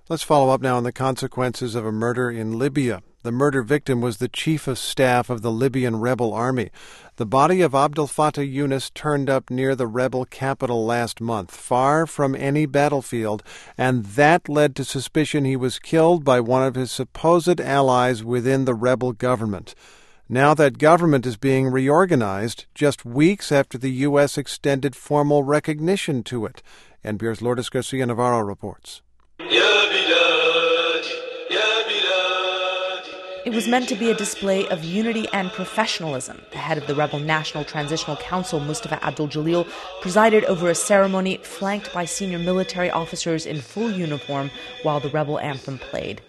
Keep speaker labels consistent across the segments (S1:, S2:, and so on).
S1: Let's follow up now on the consequences of a murder in Libya. The murder victim was the chief of staff of the Libyan rebel army. The body of Abdel Fattah Yunus turned up near the rebel capital last month, far from any battlefield, and that led to suspicion he was killed by one of his supposed allies within the rebel government. Now that government is being reorganized just weeks after the U.S. extended formal recognition to it. NPR's Lourdes Garcia Navarro reports.
S2: It was meant to be a display of unity and professionalism. The head of the rebel National Transitional Council, Mustafa Abdul Jalil, presided over a ceremony flanked by senior military officers in full uniform while the rebel anthem played.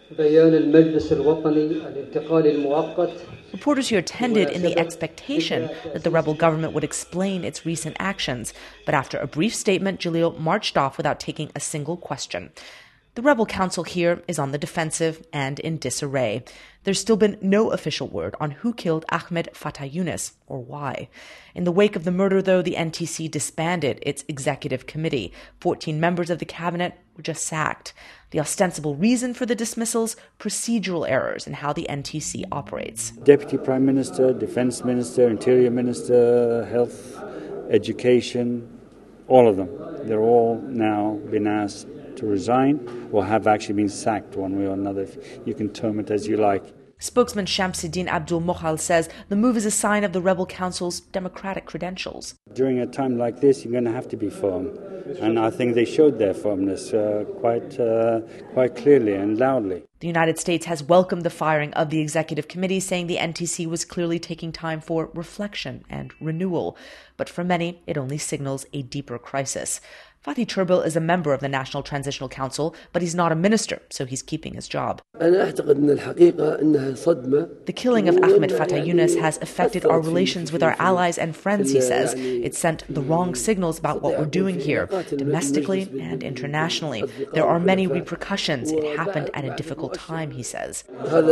S2: Reporters here attended in the expectation that the rebel government would explain its recent actions. But after a brief statement, Jalil marched off without taking a single question. The rebel council here is on the defensive and in disarray. There's still been no official word on who killed Ahmed Fattah Yunus or why. In the wake of the murder, though, the NTC disbanded its executive committee. 14 members of the cabinet were just sacked. The ostensible reason for the dismissals? Procedural errors in how the NTC operates.
S3: Deputy Prime Minister, Defense Minister, Interior Minister, Health, Education, all of them. They're all now been asked to resign or have actually been sacked one way or another. You can term it as you like.
S2: Spokesman Shamsuddin Abdul Mokhal says the move is a sign of the rebel council's democratic credentials.
S3: During a time like this, you're going to have to be firm. And I think they showed their firmness quite clearly and loudly.
S2: The United States has welcomed the firing of the executive committee, saying the NTC was clearly taking time for reflection and renewal. But for many, it only signals a deeper crisis. Fatih Turbil is a member of the National Transitional Council, but he's not a minister, so he's keeping his job. The killing of Ahmed Fattah Yunus has affected our relations with our allies and friends, he says. It sent the wrong signals about what we're doing here, domestically and internationally. There are many repercussions. It happened at a difficult time, he says.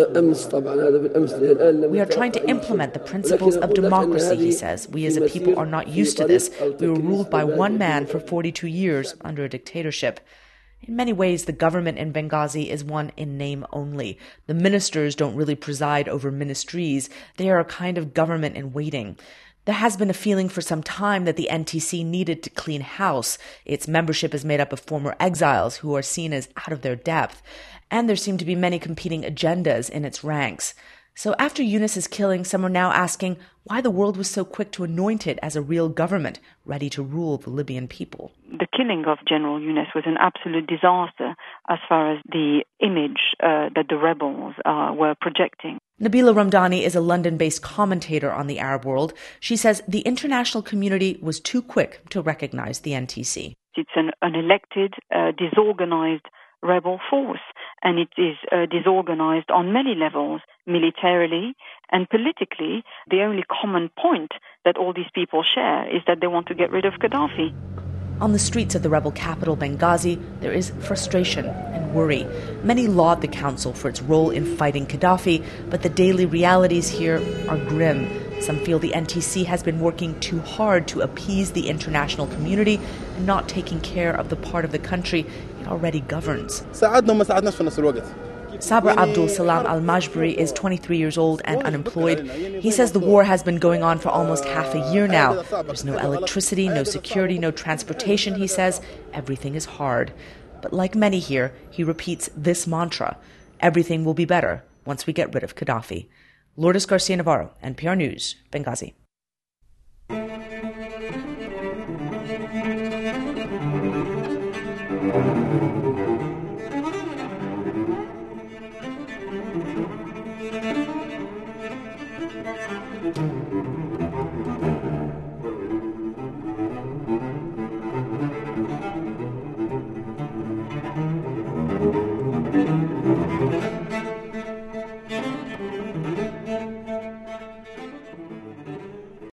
S2: We are trying to implement the principles of democracy, he says. We as a people are not used to this. We were ruled by one man for 42 years under a dictatorship. In many ways, the government in Benghazi is one in name only. The ministers don't really preside over ministries. They are a kind of government in waiting. There has been a feeling for some time that the NTC needed to clean house. Its membership is made up of former exiles who are seen as out of their depth. And there seem to be many competing agendas in its ranks. So after Yunus's killing, some are now asking why the world was so quick to anoint it as a real government, ready to rule the Libyan people.
S4: The killing of General Yunus was an absolute disaster as far as the image that the rebels were projecting.
S2: Nabila Ramdani is a London-based commentator on the Arab world. She says the international community was too quick to recognize the NTC.
S4: It's an unelected, disorganized rebel force, and it is disorganized on many levels, militarily and politically. The only common point that all these people share is that they want to get rid of Gaddafi.
S2: On the streets of the rebel capital, Benghazi, there is frustration and worry. Many laud the council for its role in fighting Gaddafi, but the daily realities here are grim. Some feel the NTC has been working too hard to appease the international community and not taking care of the part of the country it already governs. Sabr Abdul Salam Al-Majburi is 23 years old and unemployed. He says the war has been going on for almost half a year now. There's no electricity, no security, no transportation, he says. Everything is hard. But like many here, he repeats this mantra: everything will be better once we get rid of Gaddafi. Lourdes Garcia Navarro, NPR News, Benghazi.